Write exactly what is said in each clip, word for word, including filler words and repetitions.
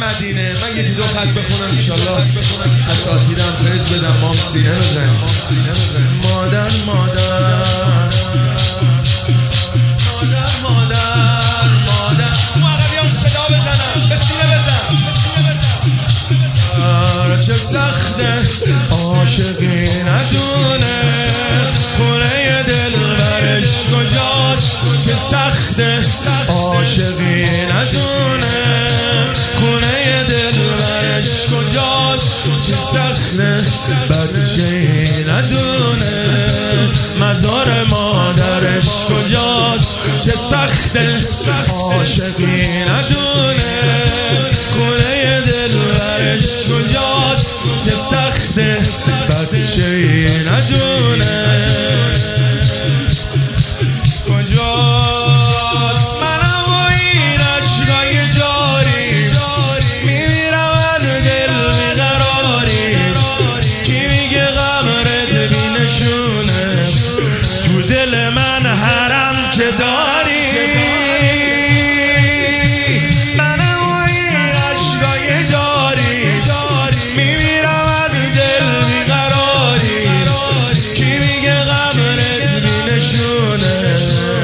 مدینه. من یکی دو خط بخونم انشالله اساتیدم فیض بدم، مام سینه بزنیم. مادر مادر مادر مادر مادر اون عقبی هم صدا بزنم، به سینه بزن. چه سخته عاشقی ندونه خونه دلبرش کجاست. چه سخته عاشقی ندونه خونه دلبرش کجاست. چه سخته بچه‌ای ندونه مزار مادرش کجاست. چه سخته عاشقی ندونه خونه دلبرش کجاست. چه سخته بچه‌ای ندونه کجاست. منم و این عشقای جاری میمیرم از دل بیقراری. کی میگه قمرت بینشونه تو دل من حرم که داری. منم و این عشقای جاری میمیرم از دل بیقراری. کی میگه قمرت بینشونه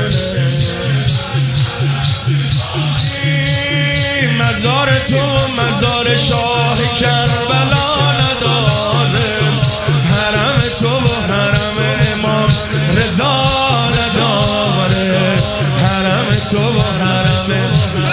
مزار تو مزار شاه کربلا نداره. حرم تو و حرم امام رضا نداره. حرم تو و حرم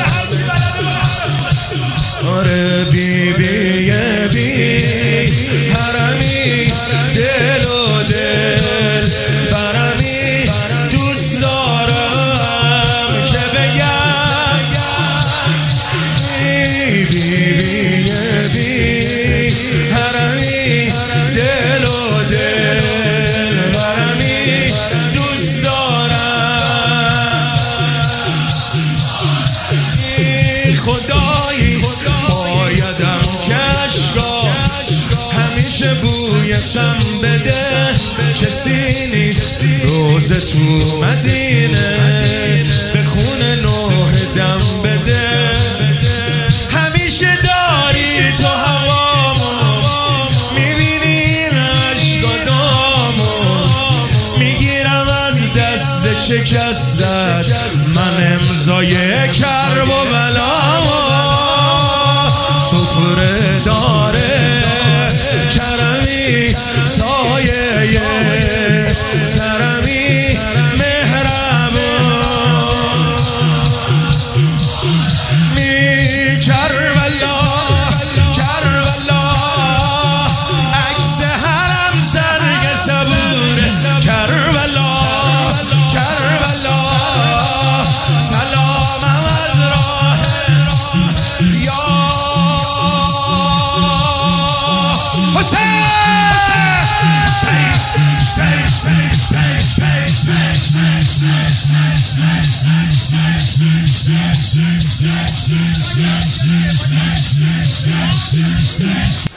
آره بی بی بی حرمی دل و دل برمی. دوست دارم که بگم بی بی بی حرمی دل و دل برمی. دوست دارم خدایی بایدم کشکا همیشه بوی غم بده. کسی نیست روز تو مدینه به خون نوح دم بده. همیشه داری تو هوامو میبینی عشق و دامو. میگیرم از دست شکستت من امضای کرب و بلامو. سفره داره کرمی سایه سرمی مهربون. می کربلا کربلا عکس حرم سرگ صبوره. کربلا کربلا سلامم از راه یا حسین.